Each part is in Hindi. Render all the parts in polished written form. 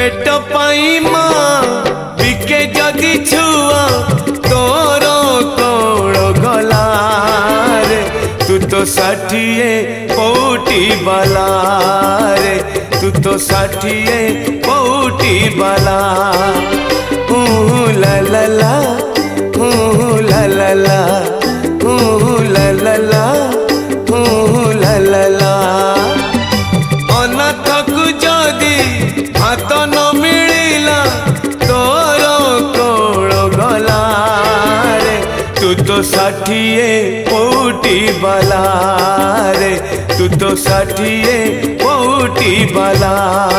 पेट पाई माँ बिके जदि छुआ तोर कौड़ गला रे तू तो 60 पौटी बाला रे तू तो 60 पौटी बाला ला ला ला ला ला ला ला ला ला ला ला अनाथकु जदि हाथ न मिलिला तोर कौड़ गला रे तू तो 60 पौटी बाला रे तू तो 60 पौटी बाला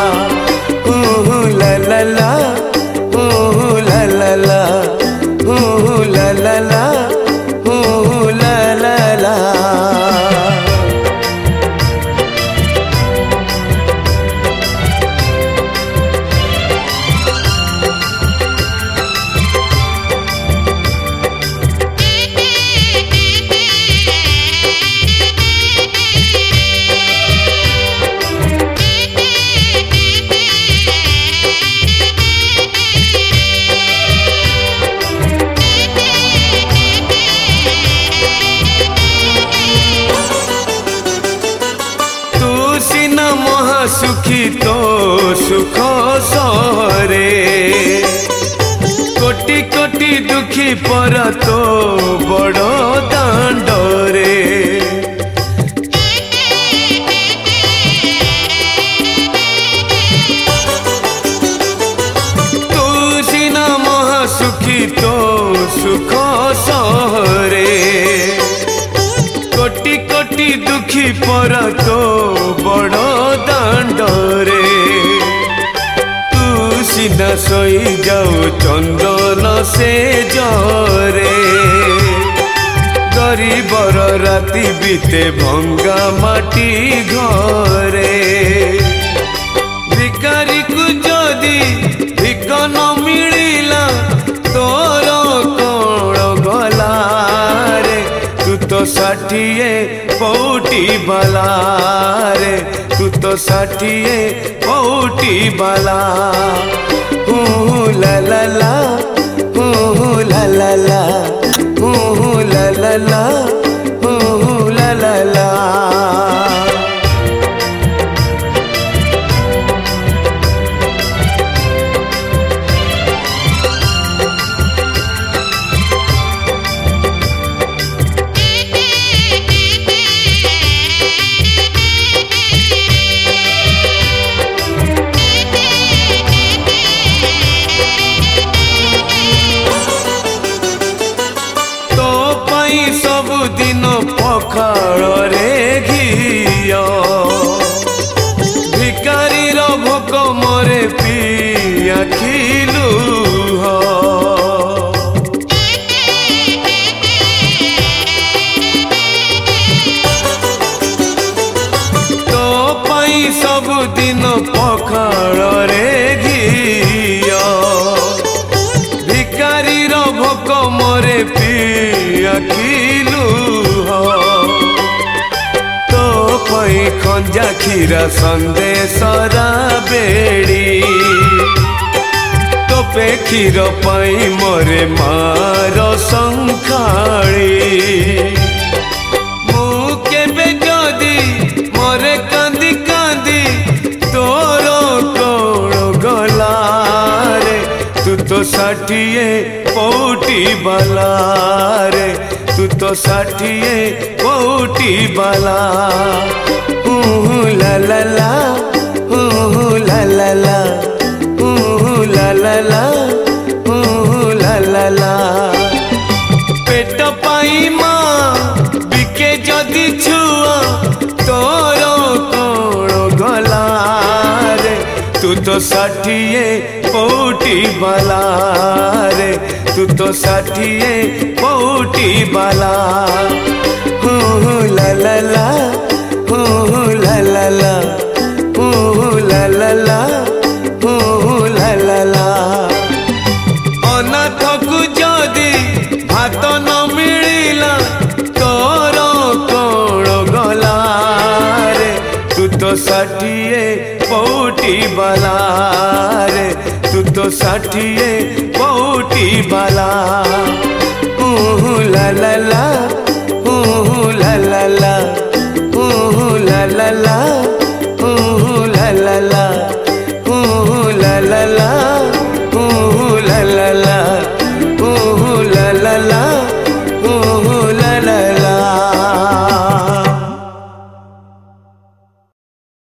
ला ला ला ला ला ला ला ला ला ला ला ला। महासुखी तो सुख सहरे कोटि कोटि दुखी पर तो बड़ दांडरे तू सिना महासुखी तो सुख सहरे कोटि कोटि दुखी पर तो बड़ दांडरे तू सीधा सोई जाऊ चंदन से जरे गरीबर राति बीते भंगा माटी घरे भिकारी को जदि भिक न मिलिला तोर कौड़ गला रे तू तो 60 पौटी बाला रे तू तो 60 पौटी बाला ला ला ला ला ला ला ला ला ला ला ला ला। दिन पखाड़ रे घिया भिकारी भोक मरे पिया खिलू तो पाई सब दिन पखाड़ रे घिया भिकारी भोक मरे पिया खिलू तो पई खंजा खीरा संदेशरा बेड़ी तो पे क्षीर पाई मोरे मार संखाड़ी मुकेबे जदि मोरे कांदी कांदी तोर कौड़ गला रे तू तो 60 पौटी बाला रे तू तो 60 पौटी बाला ला ला ला ला ला ला ला ला ला ला ला ला। पेट पाई माँ बिके जदि छुआ तोर कौड़ गला रे तू तो 60 पौटी बाला रे तू तो 60 पौटी बाला ला ला ला ला ला ला ला ला ला ला ला ला। अनाथकु जदि भात न मिलिला तोर कौड़ गला रे तू तो 60 पौटी बाला रे, तू तो 60 पौटी बाला। ला ला ला ला ला ला ला ला ला ला ला ला ला।